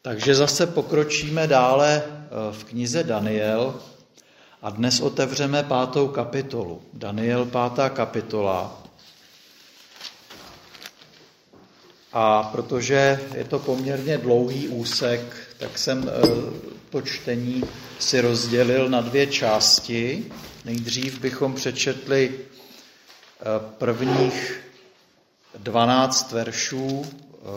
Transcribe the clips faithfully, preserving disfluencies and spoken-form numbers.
Takže zase pokročíme dále v knize Daniel a dnes otevřeme pátou kapitolu. Daniel, pátá kapitola. A protože je to poměrně dlouhý úsek, tak jsem to čtení si rozdělil na dvě části. Nejdřív bychom přečetli prvních dvanáct veršů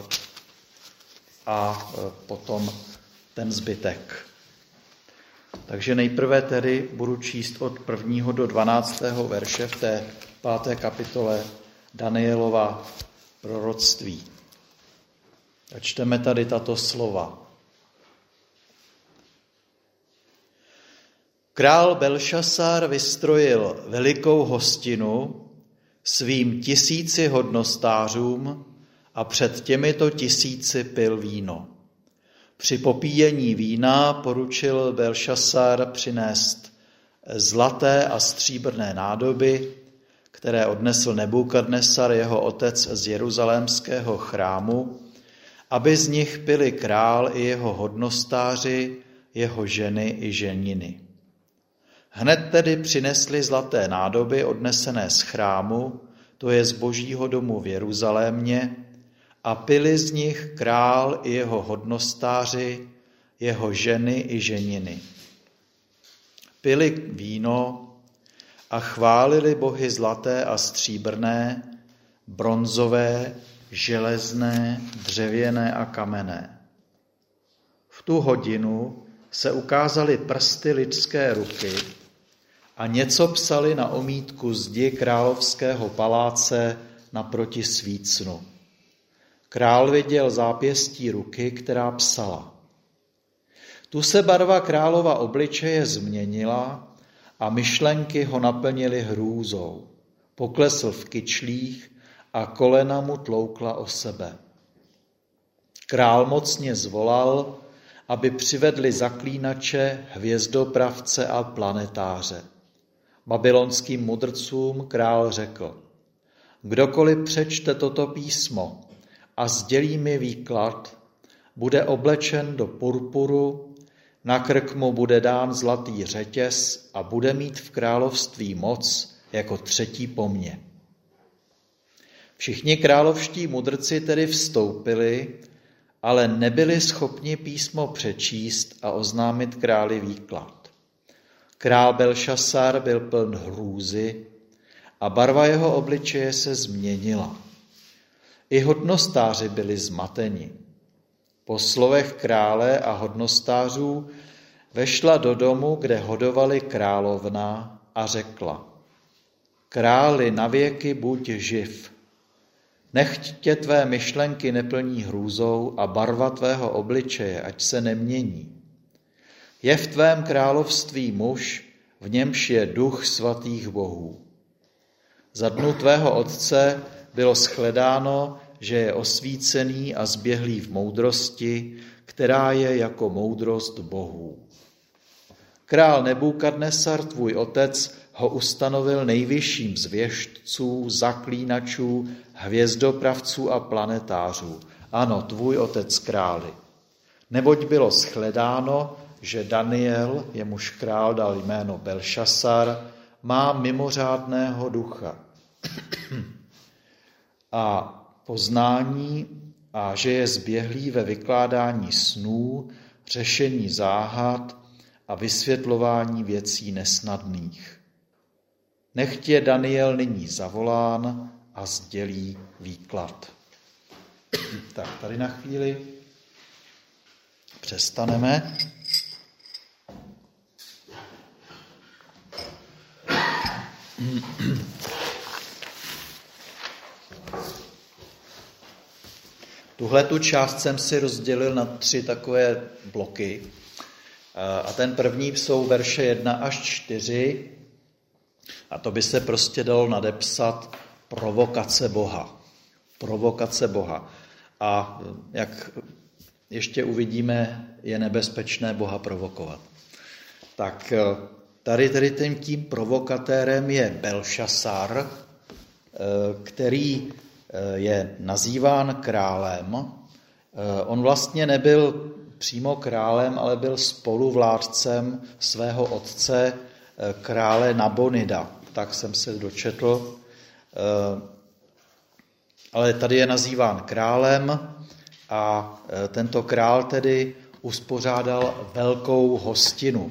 a potom ten zbytek. Takže nejprve tedy budu číst od prvního do dvanáctého verše v té páté kapitole Danielova proroctví. A čteme tady tato slova. Král Belšasar vystrojil velikou hostinu svým tisíci hodnostářům a před těmito tisíci pil víno. Při popíjení vína poručil Belšasar přinést zlaté a stříbrné nádoby, které odnesl Nebukadnesar, jeho otec, z jeruzalémského chrámu, aby z nich pili král i jeho hodnostáři, jeho ženy i ženiny. Hned tedy přinesli zlaté nádoby odnesené z chrámu, to je z Božího domu v Jeruzalémě, a pili z nich král i jeho hodnostáři, jeho ženy i ženiny. Pili víno a chválili bohy zlaté a stříbrné, bronzové, železné, dřevěné a kamenné. V tu hodinu se ukázaly prsty lidské ruky a něco psali na omítku zdi královského paláce naproti svícnu. Král viděl zápěstí ruky, která psala. Tu se barva králova obličeje změnila a myšlenky ho naplnily hrůzou. Poklesl v kyčlích a kolena mu tloukla o sebe. Král mocně zvolal, aby přivedli zaklínače, hvězdopravce a planetáře. Babylonským mudrcům král řekl, kdokoliv přečte toto písmo a sdělí mi výklad, bude oblečen do purpuru, na krk mu bude dán zlatý řetěz a bude mít v království moc jako třetí po mně. Všichni královští mudrci tedy vstoupili, ale nebyli schopni písmo přečíst a oznámit králi výklad. Král Belšasar byl pln hrůzy a barva jeho obličeje se změnila. I hodnostáři byli zmateni. Po slovech krále a hodnostářů vešla do domu, kde hodovali královna a řekla, králi navěky buď živ. Nechť tě tvé myšlenky neplní hrůzou a barva tvého obličeje, ať se nemění. Je v tvém království muž, v němž je duch svatých bohů. Za dnu tvého otce bylo shledáno, že je osvícený a zběhlý v moudrosti, která je jako moudrost bohů. Král Nebukadnesar, tvůj otec, ho ustanovil nejvyšším z věštců, zaklínačů, hvězdopravců a planetářů. Ano, tvůj otec králi. Neboť bylo shledáno, že Daniel, jemuž král dal jméno Belšasar, má mimořádného ducha a poznání a že je zběhlý ve vykládání snů, řešení záhad a vysvětlování věcí nesnadných. Nechť je Daniel nyní zavolán a sdělí výklad. Tak, tady na chvíli přestaneme. Tuhle tu část jsem si rozdělil na tři takové bloky. A ten první jsou verše jedna až čtyři. A to by se prostě dalo nadepsat provokace Boha. Provokace Boha. A jak ještě uvidíme, je nebezpečné Boha provokovat. Tak tady, tady tím, tím provokatérem je Belšasar, který je nazýván králem. On vlastně nebyl přímo králem, ale byl spoluvládcem svého otce, krále Nabonida. Tak jsem se dočetl. Ale tady je nazýván králem a tento král tedy uspořádal velkou hostinu.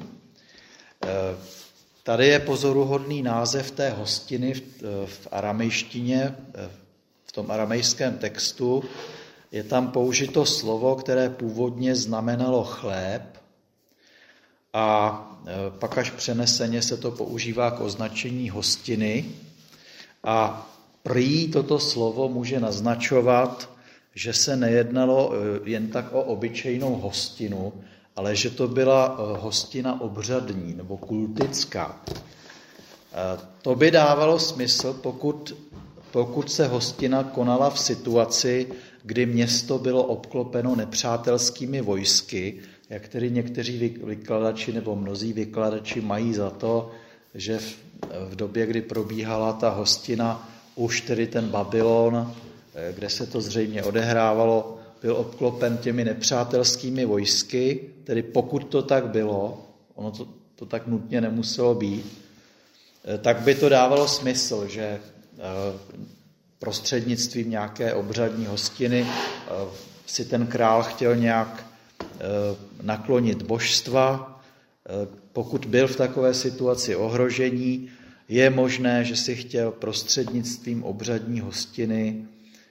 Tady je pozoruhodný název té hostiny v aramejštině, v tom aramejském textu. Je tam použito slovo, které původně znamenalo chléb a pak až přeneseně se to používá k označení hostiny. A prý toto slovo může naznačovat, že se nejednalo jen tak o obyčejnou hostinu, ale že to byla hostina obřadní nebo kultická. To by dávalo smysl, pokud, pokud se hostina konala v situaci, kdy město bylo obklopeno nepřátelskými vojsky, jak tedy někteří vykladači nebo mnozí vykladači mají za to, že v, v době, kdy probíhala ta hostina, už tedy ten Babylon, kde se to zřejmě odehrávalo, byl obklopen těmi nepřátelskými vojsky, tedy pokud to tak bylo, ono to, to tak nutně nemuselo být, tak by to dávalo smysl, že prostřednictvím nějaké obřadní hostiny si ten král chtěl nějak naklonit božstva. Pokud byl v takové situaci ohrožení, je možné, že si chtěl prostřednictvím obřadní hostiny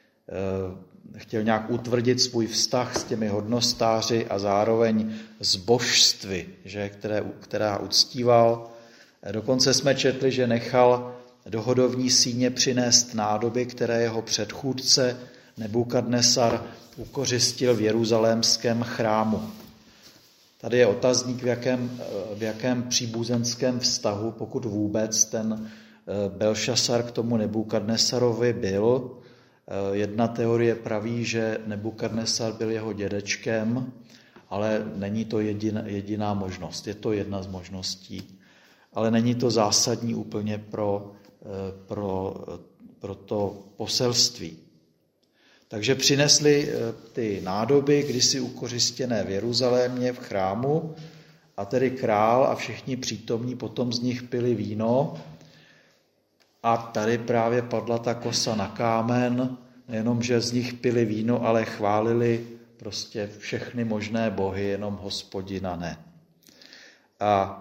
chtěl nějak utvrdit svůj vztah s těmi hodnostáři a zároveň s božstvy, že, které, která uctíval. Dokonce jsme četli, že nechal do hodovní síně přinést nádoby, které jeho předchůdce Nebukadnesar ukořistil v jeruzalémském chrámu. Tady je otazník, v jakém, v jakém příbuzenském vztahu, pokud vůbec, ten Belšasar k tomu Nebukadnesarovi byl. Jedna teorie praví, že Nebukadnesar byl jeho dědečkem, ale není to jediná, jediná možnost. Je to jedna z možností, ale není to zásadní úplně pro, pro, pro to poselství. Takže přinesli ty nádoby, kdysi ukořistěné v Jeruzalémě v chrámu, a tedy král a všichni přítomní potom z nich pili víno. A tady právě padla ta kosa na kámen, nejenom, že z nich pili víno, ale chválili prostě všechny možné bohy, jenom Hospodina ne. A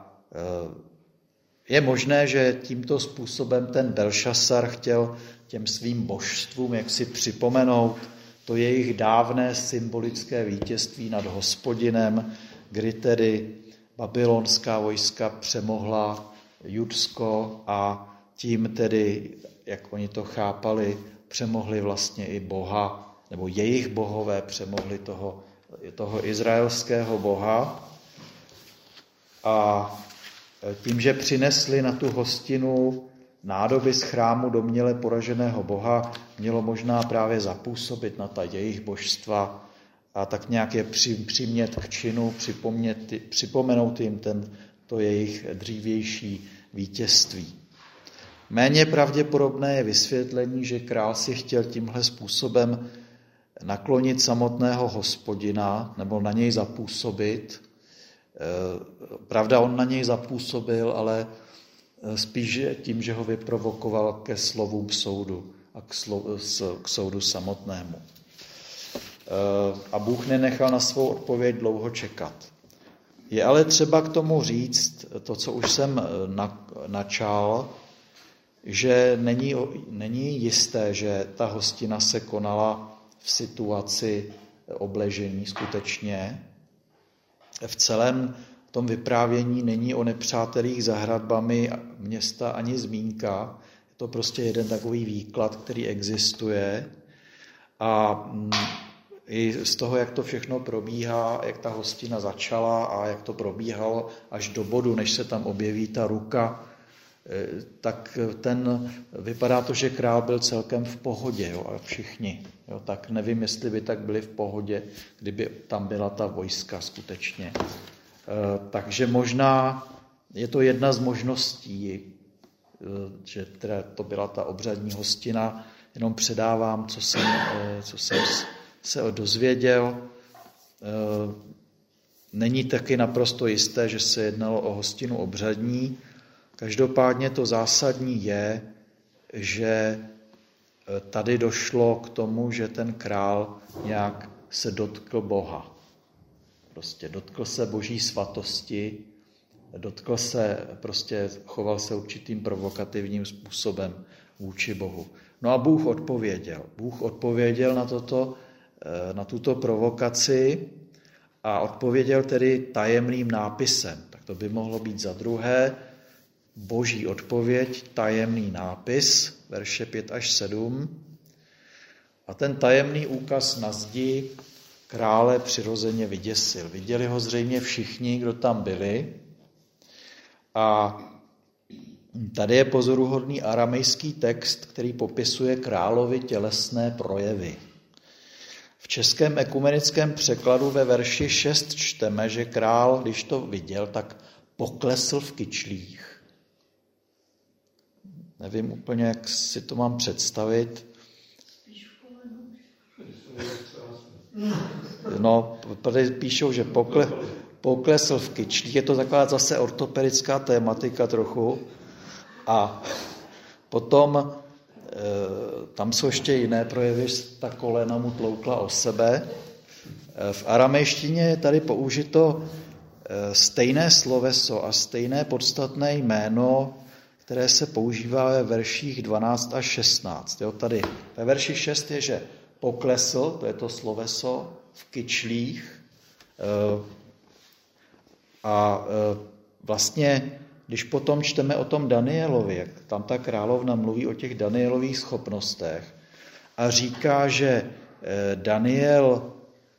je možné, že tímto způsobem ten Belšasar chtěl těm svým božstvům jak si připomenout to jejich dávné symbolické vítězství nad Hospodinem, kdy tedy babylonská vojska přemohla Judsko a tím tedy, jak oni to chápali, přemohli vlastně i Boha, nebo jejich bohové přemohli toho, toho izraelského Boha. A tím, že přinesli na tu hostinu nádoby z chrámu domněle poraženého Boha, mělo možná právě zapůsobit na ta jejich božstva a tak nějak je přimět k činu, připomenout jim ten, to jejich dřívější vítězství. Méně pravděpodobné je vysvětlení, že král si chtěl tímhle způsobem naklonit samotného Hospodina nebo na něj zapůsobit. Pravda, on na něj zapůsobil, ale spíš tím, že ho vyprovokoval ke slovům soudu a k, slo, k soudu samotnému. A Bůh nenechal na svou odpověď dlouho čekat. Je ale třeba k tomu říct to, co už jsem načal, že není, není jisté, že ta hostina se konala v situaci obležení skutečně. V celém tom vyprávění není o nepřátelích za hradbami města ani zmínka. Je to prostě jeden takový výklad, který existuje. A i z toho, jak to všechno probíhá, jak ta hostina začala a jak to probíhalo až do bodu, než se tam objeví ta ruka, tak ten, vypadá to, že král byl celkem v pohodě, jo, a všichni. Jo, tak nevím, jestli by tak byli v pohodě, kdyby tam byla ta vojska skutečně. E, takže možná je to jedna z možností, e, že teda to byla ta obřadní hostina, jenom předávám, co jsem, e, co jsem se dozvěděl. E, není taky naprosto jisté, že se jednalo o hostinu obřadní. Každopádně to zásadní je, že tady došlo k tomu, že ten král nějak se dotkl Boha. Prostě dotkl se boží svatosti, dotkl se, prostě choval se určitým provokativním způsobem vůči Bohu. No a Bůh odpověděl. Bůh odpověděl na, toto, na tuto provokaci a odpověděl tedy tajemným nápisem. Tak to by mohlo být za druhé boží odpověď, tajemný nápis, verše pět až sedm. A ten tajemný úkaz na zdi krále přirozeně vyděsil. Viděli ho zřejmě všichni, kdo tam byli. A tady je pozoruhodný aramejský text, který popisuje královi tělesné projevy. V českém ekumenickém překladu ve verši šest čteme, že král, když to viděl, tak poklesl v kyčlích. Nevím úplně, jak si to mám představit. No, tady píšou, že pokle, poklesl v kyčlích. Je to taková zase ortopedická tématika trochu. A potom e, tam jsou ještě jiné projevy, ta kolena mu tloukla o sebe. E, v aramejštině je tady použito e, stejné sloveso a stejné podstatné jméno, které se používá ve verších dvanáct až šestnáct. Jo, tady ve verši šest je, že poklesl, to je to sloveso, v kyčlích. E, a e, vlastně když potom čteme o tom Danielovi, jak tam ta královna mluví o těch Danielových schopnostech a říká, že Daniel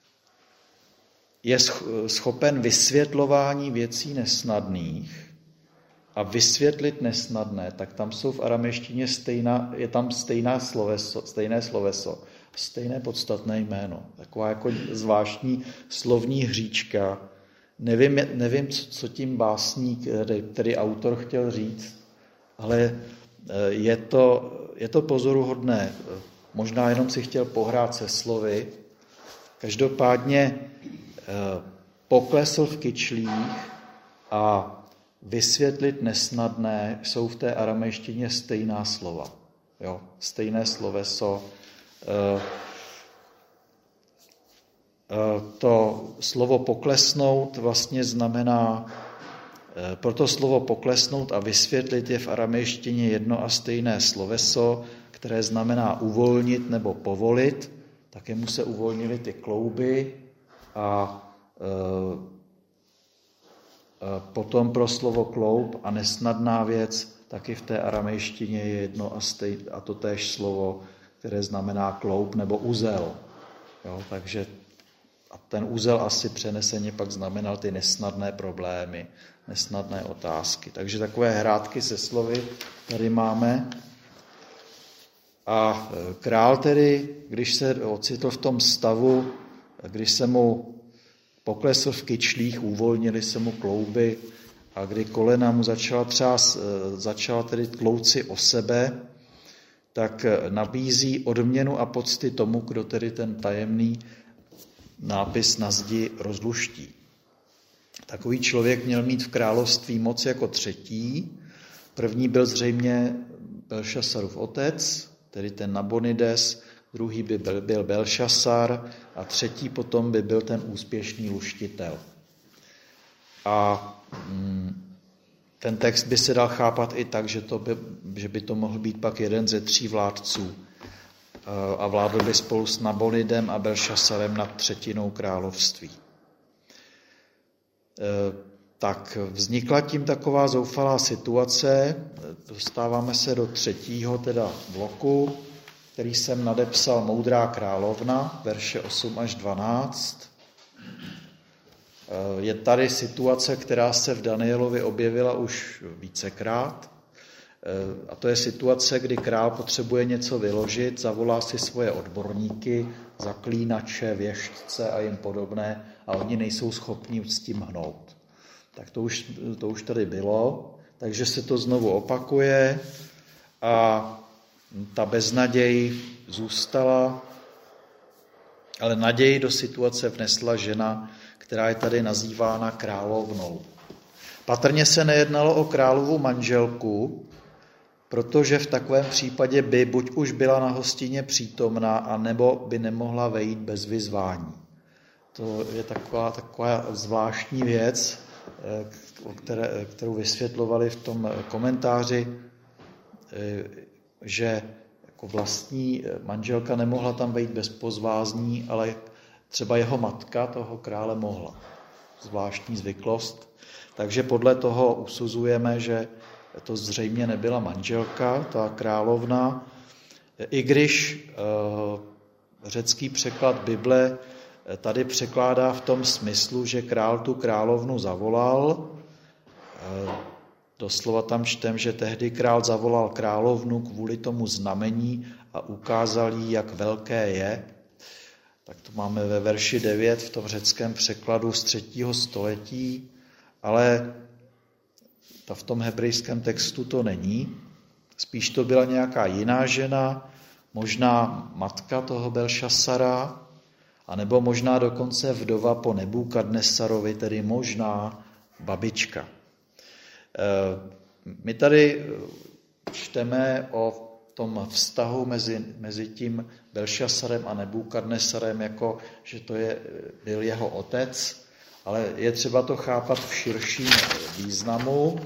je schopen vysvětlování věcí nesnadných a vysvětlit nesnadné, tak tam jsou v aramejštině stejná, je tam stejná sloveso, stejné sloveso, stejné podstatné jméno. Taková jako zvláštní slovní hříčka. Nevím, nevím, co tím básník, který autor chtěl říct, ale je to, je to pozoruhodné. Možná jenom si chtěl pohrát se slovy. Každopádně poklesl v kyčlích a vysvětlit nesnadné jsou v té aramejštině stejná slova. Jo, stejné sloveso. To slovo poklesnout vlastně znamená, proto slovo poklesnout a vysvětlit je v aramejštině jedno a stejné sloveso, které znamená uvolnit nebo povolit. Také mu se uvolnily ty klouby a potom pro slovo kloub a nesnadná věc taky v té aramejštině je jedno a, stej, a to též slovo, které znamená kloub nebo uzel. Jo, takže a ten úzel asi přeneseně pak znamenal ty nesnadné problémy, nesnadné otázky. Takže takové hrátky se slovy tady máme. A král tedy, když se ocitl v tom stavu, když se mu poklesl v kyčlích, uvolnili se mu klouby a kdy kolena mu začala třás, začala tedy tlouci o sebe, tak nabízí odměnu a pocty tomu, kdo tedy ten tajemný nápis na zdi rozluští. Takový člověk měl mít v království moc jako třetí. První byl zřejmě Belšasarův otec, tedy ten Nabonides, druhý by byl Belšasar a třetí potom by byl ten úspěšný luštitel. A ten text by se dal chápat i tak, že, to by, že by to mohl být pak jeden ze tří vládců a vládl by spolu s Nabonidem a Belšasarem nad třetinou království. Tak vznikla tím taková zoufalá situace, dostáváme se do třetího teda bloku, který jsem nadepsal Moudrá královna, verše osm až dvanáct. Je tady situace, která se v Danielovi objevila už vícekrát. A to je situace, kdy král potřebuje něco vyložit, zavolá si svoje odborníky, zaklínače, věštce a jim podobné a oni nejsou schopni s tím hnout. Tak to už, to už tady bylo, takže se to znovu opakuje a ta beznaděj zůstala, ale naději do situace vnesla žena, která je tady nazývána královnou. Patrně se nejednalo o královu manželku, protože v takovém případě by buď už byla na hostině přítomná, anebo by nemohla vejít bez vyzvání. To je taková, taková zvláštní věc, které, kterou vysvětlovali v tom komentáři, že jako vlastní manželka nemohla tam vejít bez pozvání, ale třeba jeho matka toho krále mohla. Zvláštní zvyklost. Takže podle toho usuzujeme, že to zřejmě nebyla manželka, ta královna, i když řecký překlad Bible tady překládá v tom smyslu, že král tu královnu zavolal. Doslova tam čtem, že tehdy král zavolal královnu kvůli tomu znamení a ukázal jí, jak velké je. Tak to máme ve verši devět v tom řeckém překladu z třetího století, ale v tom hebrejském textu to není. Spíš to byla nějaká jiná žena, možná matka toho Belšasara, anebo možná dokonce vdova po Nebukadnesarovi, tedy možná babička. My tady čteme o tom vztahu mezi, mezi tím Belšasarem a Nebukadnesarem, jako že to je, byl jeho otec, ale je třeba to chápat v širším významu,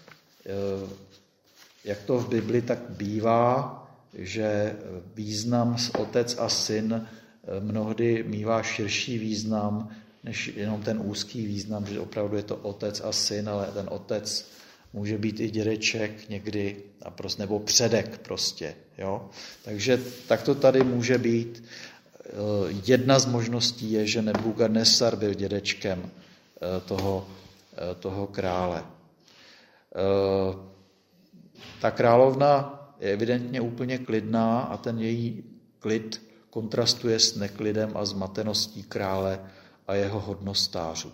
jak to v Bibli tak bývá, že význam otec a syn mnohdy mívá širší význam, než jenom ten úzký význam, že opravdu je to otec a syn, ale ten otec může být i dědeček někdy, a prostě, nebo předek prostě. Jo? Takže tak to tady může být. Jedna z možností je, že Nebukadnesar byl dědečkem toho, toho krále. Ta královna je evidentně úplně klidná a ten její klid kontrastuje s neklidem a zmateností krále a jeho hodnostářů.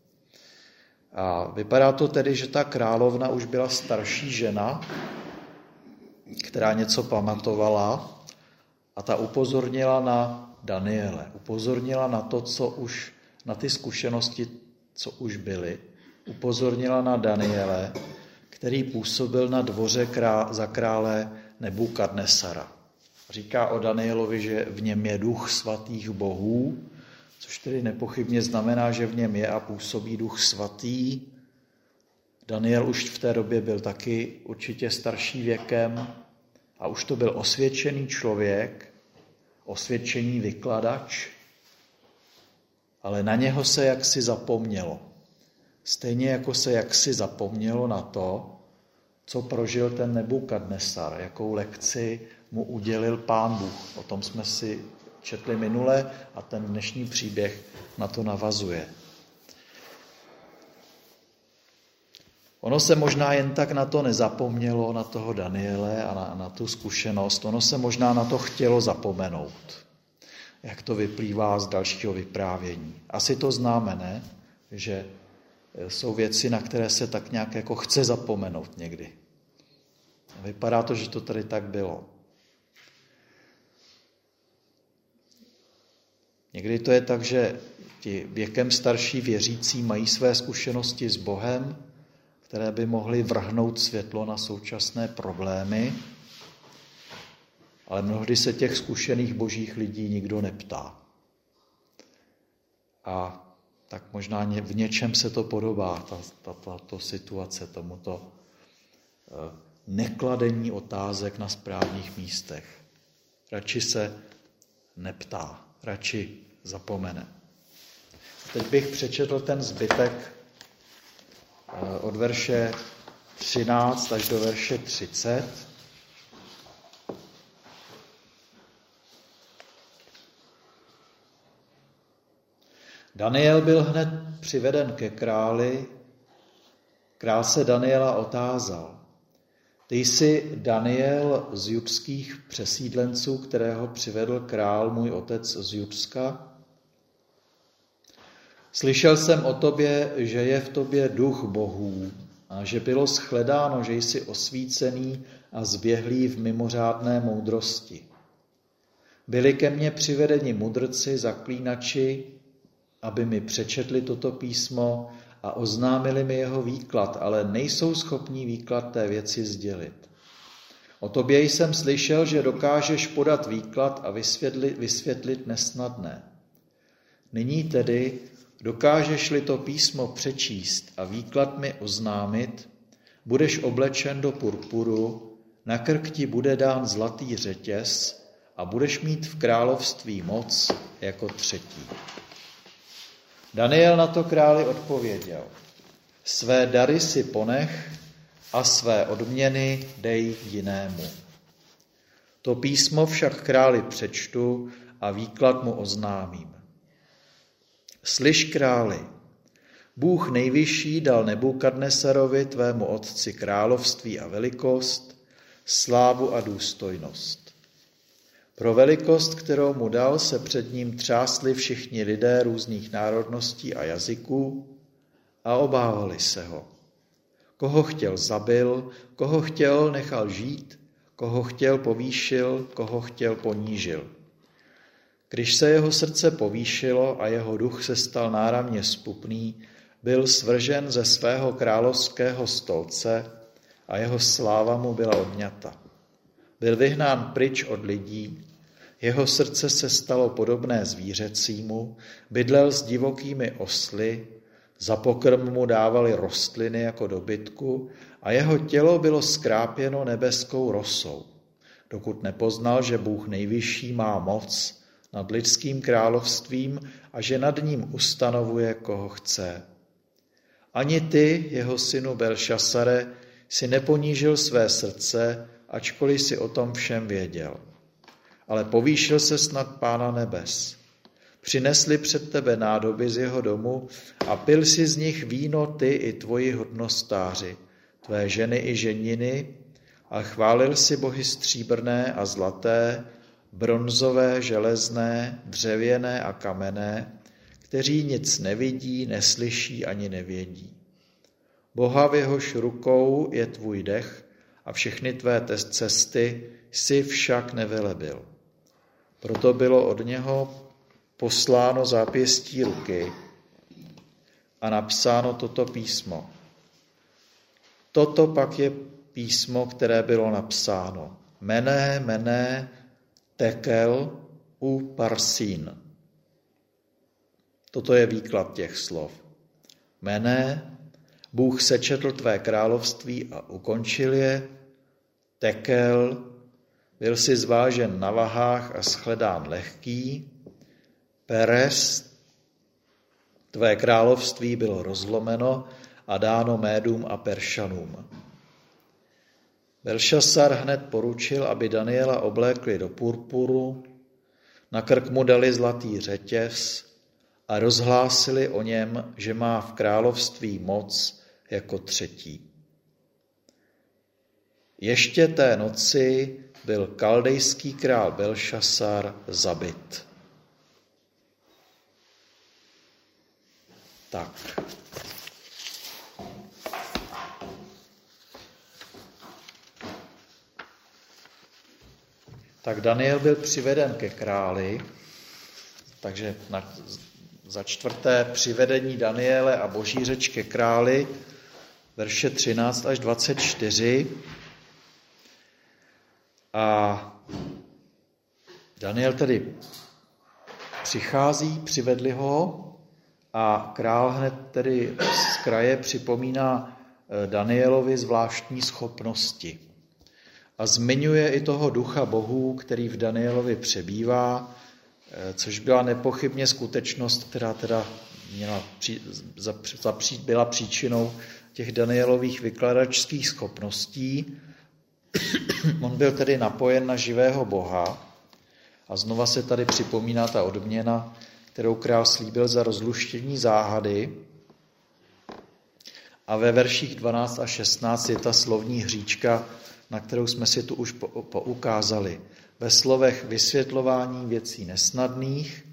A vypadá to tedy, že ta královna už byla starší žena, která něco pamatovala, a ta upozornila na Daniele, upozornila na to, co už, na ty zkušenosti, co už byly, upozornila na Daniele, který působil na dvoře krá, za krále Nebukadnesara. Říká o Danielovi, že v něm je duch svatých bohů, což tedy nepochybně znamená, že v něm je a působí duch svatý. Daniel už v té době byl taky určitě starší věkem a už to byl osvědčený člověk, osvědčený vykladač, ale na něho se jaksi zapomnělo. Stejně jako se jaksi zapomnělo na to, co prožil ten Nebukadnesar, jakou lekci mu udělil Pán Bůh. O tom jsme si četli minule a ten dnešní příběh na to navazuje. Ono se možná jen tak na to nezapomnělo, na toho Daniele a na, na tu zkušenost. Ono se možná na to chtělo zapomenout, jak to vyplývá z dalšího vyprávění. Asi to známe, ne? Že jsou věci, na které se tak nějak jako chce zapomenout někdy. Vypadá to, že to tady tak bylo. Někdy to je tak, že ti věkem starší věřící mají své zkušenosti s Bohem, které by mohly vrhnout světlo na současné problémy, ale mnohdy se těch zkušených božích lidí nikdo neptá. A tak možná v něčem se to podobá, ta, ta, tato situace, tomuto nekladení otázek na správných místech. Radši se neptá, radši zapomene. Teď bych přečetl ten zbytek od verše třináct až do verše třicet. Daniel byl hned přiveden ke králi. Král se Daniela otázal: Ty jsi Daniel z judských přesídlenců, kterého přivedl král můj otec z Judska? Slyšel jsem o tobě, že je v tobě duch bohů a že bylo shledáno, že jsi osvícený a zběhlý v mimořádné moudrosti. Byli ke mně přivedeni mudrci, zaklínači aby mi přečetli toto písmo a oznámili mi jeho výklad, ale nejsou schopní výklad té věci sdělit. O tobě jsem slyšel, že dokážeš podat výklad a vysvětlit, vysvětlit nesnadné. Nyní tedy dokážeš-li to písmo přečíst a výklad mi oznámit, budeš oblečen do purpuru, na krk ti bude dán zlatý řetěz a budeš mít v království moc jako třetí. Daniel na to králi odpověděl, své dary si ponech a své odměny dej jinému. To písmo však králi přečtu a výklad mu oznámím. Slyš, králi, Bůh nejvyšší dal Nebukadnesarovi, tvému otci, království a velikost, slávu a důstojnost. Pro velikost, kterou mu dal, se před ním třásli všichni lidé různých národností a jazyků a obávali se ho. Koho chtěl, zabil, koho chtěl, nechal žít, koho chtěl, povýšil, koho chtěl, ponížil. Když se jeho srdce povýšilo a jeho duch se stal náramně zpupný, byl svržen ze svého královského stolce a jeho sláva mu byla odňata. Byl vyhnán pryč od lidí, jeho srdce se stalo podobné zvířecímu, bydlel s divokými osly, za pokrm mu dávali rostliny jako dobytku a jeho tělo bylo skrápěno nebeskou rosou, dokud nepoznal, že Bůh nejvyšší má moc nad lidským královstvím a že nad ním ustanovuje, koho chce. Ani ty, jeho synu Belšasare, si neponížil své srdce, ačkoliv si o tom všem věděl. Ale povýšil se snad Pána nebes. Přinesli před tebe nádoby z jeho domu a pil si z nich víno ty i tvoji hodnostáři, tvé ženy i ženiny, a chválil si bohy stříbrné a zlaté, bronzové, železné, dřevěné a kamenné, kteří nic nevidí, neslyší ani nevědí. Boha, v jehož rukou je tvůj dech a všechny tvé cesty si však nevelebil. Proto bylo od něho posláno zápěstí ruky a napsáno toto písmo. Toto pak je písmo, které bylo napsáno. Mené, mené, tekel, u parsín. Toto je výklad těch slov. Mené, Bůh sečetl tvé království a ukončil je. Tekel, byl si zvážen na vahách a shledán lehký. Peres, tvé království bylo rozlomeno a dáno Médům a Peršanům. Belšasar hned poručil, aby Daniela oblékli do purpuru, na krk mu dali zlatý řetěz a rozhlásili o něm, že má v království moc jako třetí. Ještě té noci byl kaldejský král Belšasar zabit. Tak. Tak Daniel byl přiveden ke králi, takže na, za čtvrté přivedení Daniele a boží řeč ke králi, verše třináct až dvacet čtyři. A Daniel tedy přichází, přivedli ho a král hned tedy z kraje připomíná Danielovi zvláštní schopnosti. A zmiňuje i toho ducha bohů, který v Danielovi přebývá, což byla nepochybně skutečnost, která teda měla, byla příčinou těch Danielových vykladačských schopností. On byl tedy napojen na živého Boha a znova se tady připomíná ta odměna, kterou král slíbil za rozluštění záhady. A ve verších dvanáct a šestnáct je ta slovní hříčka, na kterou jsme si tu už poukázali. Ve slovech vysvětlování věcí nesnadných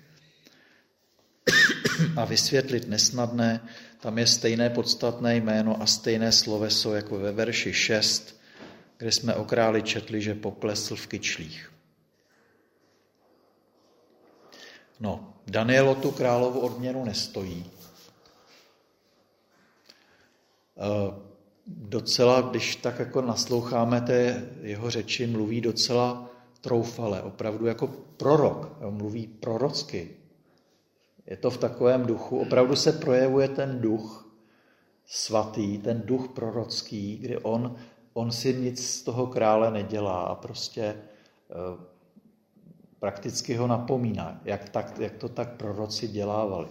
a vysvětlit nesnadné, tam je stejné podstatné jméno a stejné sloveso jako ve verši šest, kde jsme o králi četli, že poklesl v kyčlích. No, Daniel o tu královu odměnu nestojí. Docela, když tak jako nasloucháme té jeho řeči, mluví docela troufale, opravdu jako prorok, mluví prorocky. Je to v takovém duchu, opravdu se projevuje ten duch svatý, ten duch prorocký, kdy on, on si nic z toho krále nedělá a prostě e, prakticky ho napomíná, jak, tak, jak to tak proroci dělávali.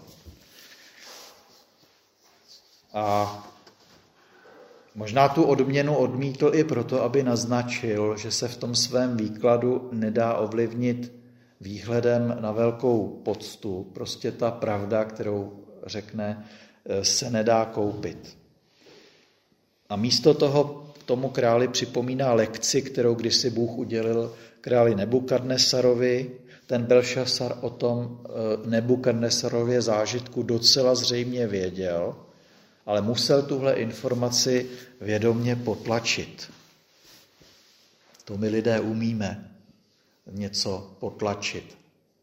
A možná tu odměnu odmítl i proto, aby naznačil, že se v tom svém výkladu nedá ovlivnit výhledem na velkou poctu. Prostě ta pravda, kterou řekne, se nedá koupit. A místo toho tomu králi připomíná lekci, kterou kdysi Bůh udělil králi Nebukadnesarovi. Ten Belšasar o tom Nebukadnesarově zážitku docela zřejmě věděl, ale musel tuhle informaci vědomě potlačit. To my lidé umíme něco potlačit.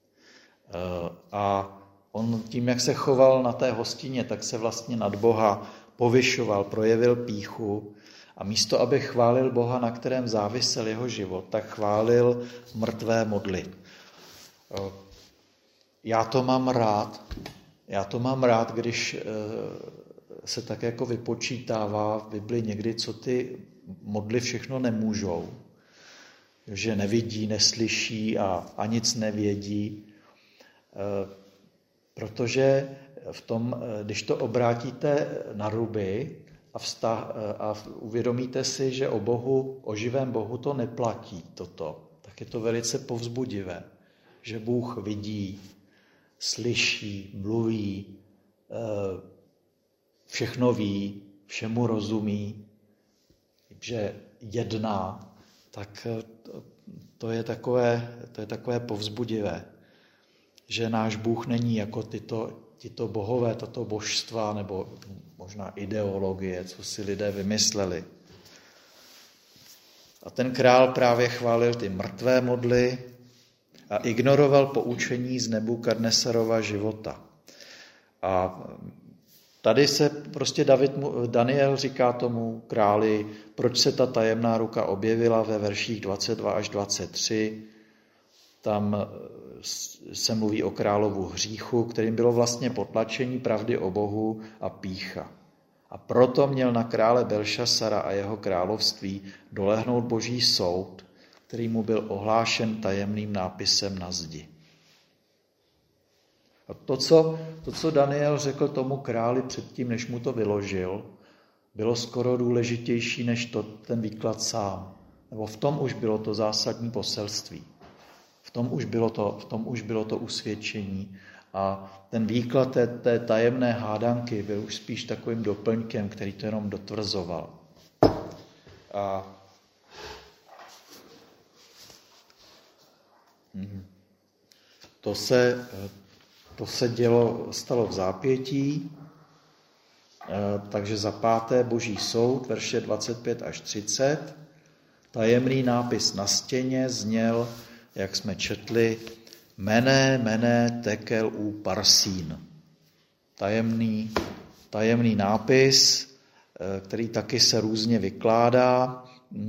A on tím, jak se choval na té hostině, tak se vlastně nad Boha povyšoval, projevil pýchu a místo, aby chválil Boha, na kterém závisel jeho život, tak chválil mrtvé modly. Já to mám rád. Já to mám rád, když se tak jako vypočítává v Bibli někdy, co ty modly všechno nemůžou. Že nevidí, neslyší a, a nic nevědí. Protože v tom, když to obrátíte na ruby a, vztah, a uvědomíte si, že o Bohu, o živém Bohu to neplatí toto, tak je to velice povzbudivé, že Bůh vidí, slyší, mluví, všechno ví, všemu rozumí, že jedná, tak to je takové, to je takové povzbudivé, že náš Bůh není jako tyto, tyto bohové, tato božstva nebo možná ideologie, co si lidé vymysleli. A ten král právě chválil ty mrtvé modly a ignoroval poučení z Nebukadnesarova života. A tady se prostě David, Daniel říká tomu králi, proč se ta tajemná ruka objevila ve verších dvacet dva až dvacet tři. Tam se mluví o královu hříchu, kterým bylo vlastně potlačení pravdy o Bohu a pýcha. A proto měl na krále Belšasara a jeho království dolehnout boží soud, který mu byl ohlášen tajemným nápisem na zdi. A to, co, to, co Daniel řekl tomu králi předtím, než mu to vyložil, bylo skoro důležitější než to, ten výklad sám. Nebo v tom už bylo to zásadní poselství. V tom už bylo to, v tom už bylo to usvědčení. A ten výklad té, té tajemné hádanky byl už spíš takovým doplňkem, který to jenom dotvrzoval. A to se, to se dělo, stalo v zápětí, takže za páté boží soud, verše dvacet pět až třicet, tajemný nápis na stěně zněl, jak jsme četli, Mene, mene, tekel u parsín. Tajemný, tajemný nápis, který taky se různě vykládá.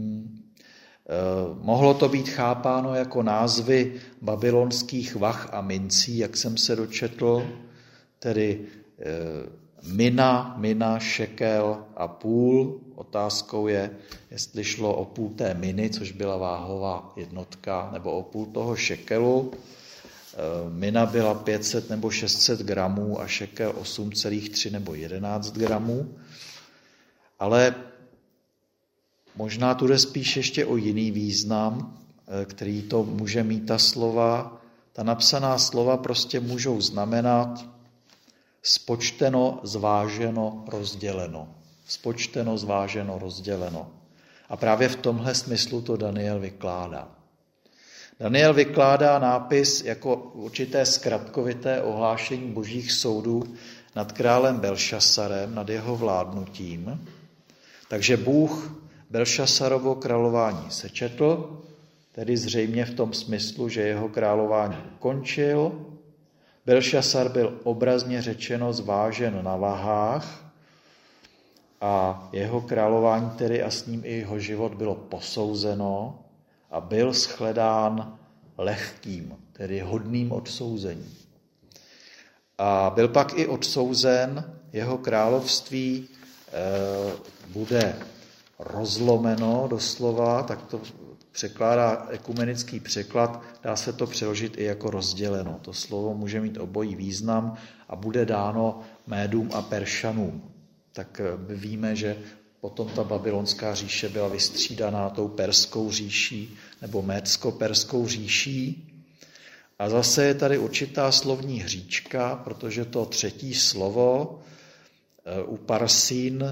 Mohlo to být chápáno jako názvy babylonských vah a mincí, jak jsem se dočetl, tedy mina, mina, šekel a půl. Otázkou je, jestli šlo o půl té miny, což byla váhová jednotka, nebo o půl toho šekelu. Mina byla pět set nebo šest set gramů a šekel osm celá tři nebo jedenáct gramů. Ale možná tu jde spíš ještě o jiný význam, který to může mít ta slova. Ta napsaná slova prostě můžou znamenat spočteno, zváženo, rozděleno. Spočteno, zváženo, rozděleno. A právě v tomhle smyslu to Daniel vykládá. Daniel vykládá nápis jako určité zkratkovité ohlášení božích soudů nad králem Belšasarem, nad jeho vládnutím. Takže Bůh Belšasarovo králování sečetl, tedy zřejmě v tom smyslu, že jeho králování ukončil, Belšasar byl obrazně řečeno zvážen na vahách a jeho králování tedy a s ním i jeho život bylo posouzeno a byl shledán lehkým, tedy hodným odsouzení. A byl pak i odsouzen, jeho království e, bude rozlomeno doslova, tak to překládá ekumenický překlad, dá se to přeložit i jako rozděleno. To slovo může mít obojí význam a bude dáno Médům a Peršanům. Tak víme, že potom ta babylonská říše byla vystřídaná tou perskou říší nebo médsko-perskou říší. A zase je tady určitá slovní hříčka, protože to třetí slovo u Parsín,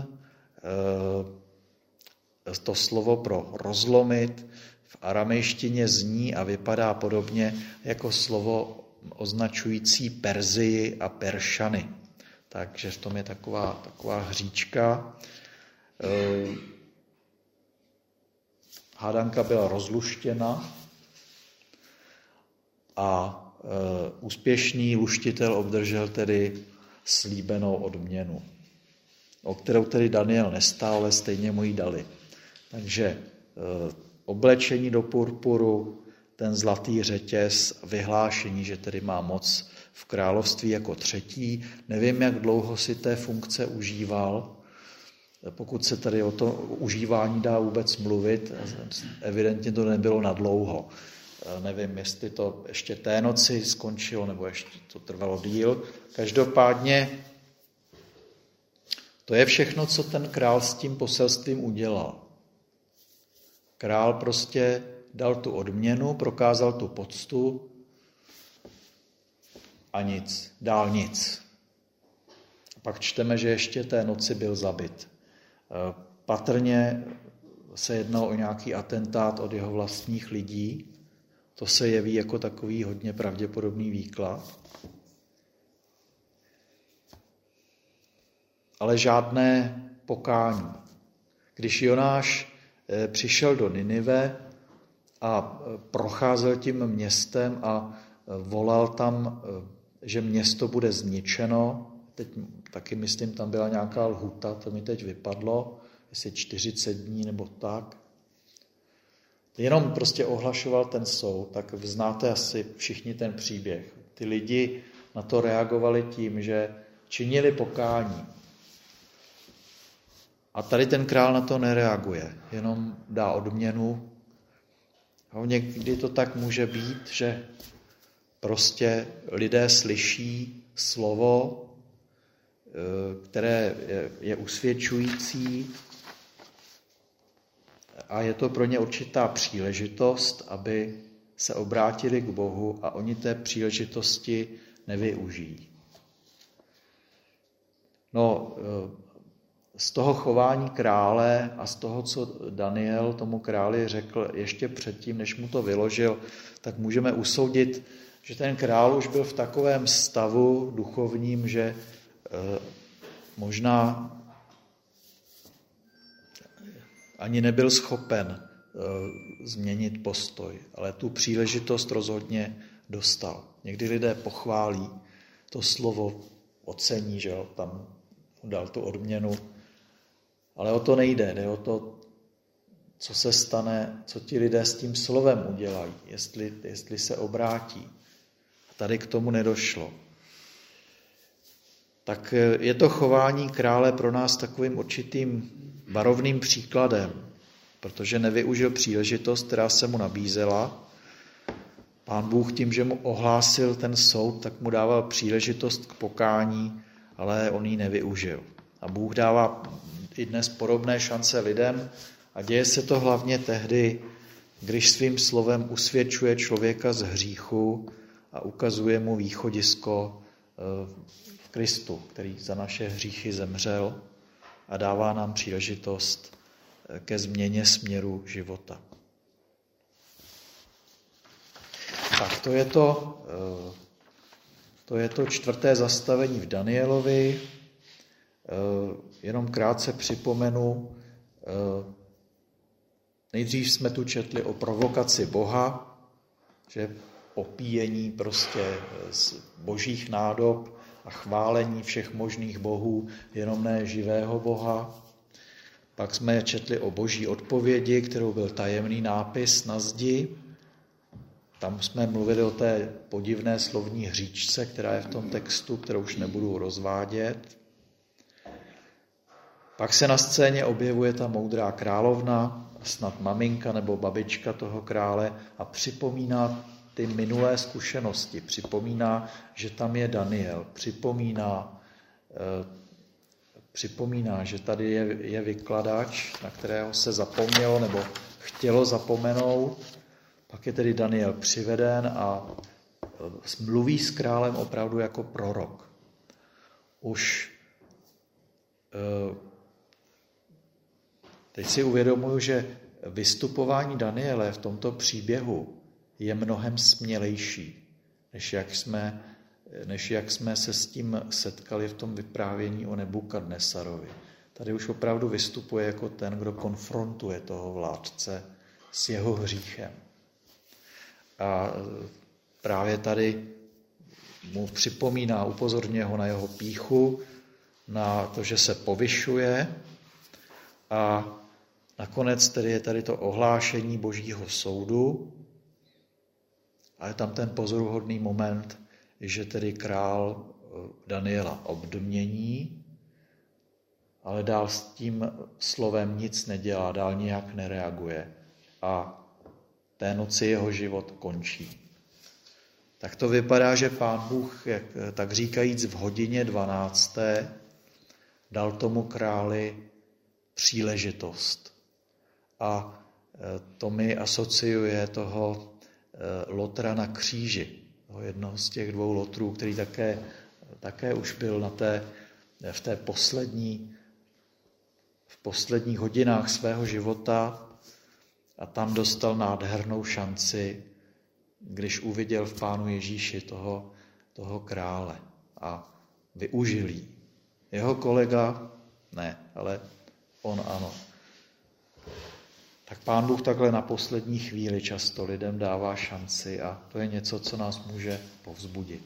to slovo pro rozlomit, v aramejštině zní a vypadá podobně jako slovo označující Perzii a Peršany. Takže v tom je taková, taková hříčka. Hádanka byla rozluštěna a úspěšný luštitel obdržel tedy slíbenou odměnu, o kterou tedy Daniel nestál, ale stejně mu ji dali. Takže oblečení do purpuru, ten zlatý řetěz, vyhlášení, že tedy má moc v království jako třetí. Nevím, jak dlouho si té funkce užíval, pokud se tady o to užívání dá vůbec mluvit, evidentně to nebylo na dlouho. Nevím, jestli to ještě té noci skončilo, nebo ještě to trvalo díl. Každopádně to je všechno, co ten král s tím poselstvím udělal. Král prostě dal tu odměnu, prokázal tu poctu a nic, dál nic. A pak čteme, že ještě té noci byl zabit. Patrně se jednalo o nějaký atentát od jeho vlastních lidí. To se jeví jako takový hodně pravděpodobný výklad. Ale žádné pokání. Když Jonáš přišel do Ninive a procházel tím městem a volal tam, že město bude zničeno, teď taky myslím, tam byla nějaká lhuta, to mi teď vypadlo, jestli čtyřicet dní nebo tak, jenom prostě ohlašoval ten soud, tak znáte asi všichni ten příběh. Ty lidi na to reagovali tím, že činili pokání. A tady ten král na to nereaguje, jenom dá odměnu. A někdy to tak může být, že prostě lidé slyší slovo, které je usvědčující a je to pro ně určitá příležitost, aby se obrátili k Bohu a oni té příležitosti nevyužijí. No, z toho chování krále a z toho, co Daniel tomu králi řekl ještě předtím, než mu to vyložil, tak můžeme usoudit, že ten král už byl v takovém stavu duchovním, že možná ani nebyl schopen změnit postoj, ale tu příležitost rozhodně dostal. Někdy lidé pochválí, to slovo ocení, že jo, tam dal tu odměnu, ale o to nejde, jde o to, co se stane, co ti lidé s tím slovem udělají, jestli, jestli se obrátí. Tady k tomu nedošlo. Tak je to chování krále pro nás takovým určitým varovným příkladem, protože nevyužil příležitost, která se mu nabízela. Pán Bůh tím, že mu ohlásil ten soud, tak mu dával příležitost k pokání, ale on ji nevyužil. A Bůh dává i dnes podobné šance lidem a děje se to hlavně tehdy, když svým slovem usvědčuje člověka z hříchu a ukazuje mu východisko v Kristu, který za naše hříchy zemřel a dává nám příležitost ke změně směru života. Tak to je to, to je to čtvrté zastavení v Danielovi. Jenom krátce připomenu, nejdřív jsme tu četli o provokaci Boha, že opíjení prostě z božích nádob a chválení všech možných bohů, jenom ne živého Boha. Pak jsme četli o boží odpovědi, kterou byl tajemný nápis na zdi. Tam jsme mluvili o té podivné slovní hříčce, která je v tom textu, kterou už nebudu rozvádět. Pak se na scéně objevuje ta moudrá královna, snad maminka nebo babička toho krále a připomíná ty minulé zkušenosti. Připomíná, že tam je Daniel. Připomíná, eh, připomíná že tady je, je vykladač, na kterého se zapomnělo nebo chtělo zapomenout. Pak je tedy Daniel přiveden a mluví s králem opravdu jako prorok. Už teď si uvědomuji, že vystupování Daniele v tomto příběhu je mnohem smělejší, než jak jsme, než jak jsme se s tím setkali v tom vyprávění o Nebukadnesarovi. Tady už opravdu vystupuje jako ten, kdo konfrontuje toho vládce s jeho hříchem. A právě tady mu připomíná, upozorňuje ho na jeho pýchu, na to, že se povyšuje a nakonec tedy je tady to ohlášení božího soudu a je tam ten pozoruhodný moment, že tedy král Daniela obmění, ale dál s tím slovem nic nedělá, dál nějak nereaguje a té noci jeho život končí. Tak to vypadá, že Pán Bůh, jak, tak říkajíc v hodině dvanácté, dal tomu králi příležitost. A to mi asociuje toho lotra na kříži, toho jednoho z těch dvou lotrů, který také, také už byl na té, v té poslední, v posledních hodinách svého života a tam dostal nádhernou šanci, když uviděl v Pánu Ježíši toho, toho krále a využil jí. Jeho kolega ne, ale on ano. Tak Pán Bůh takhle na poslední chvíli často lidem dává šanci a to je něco, co nás může povzbudit.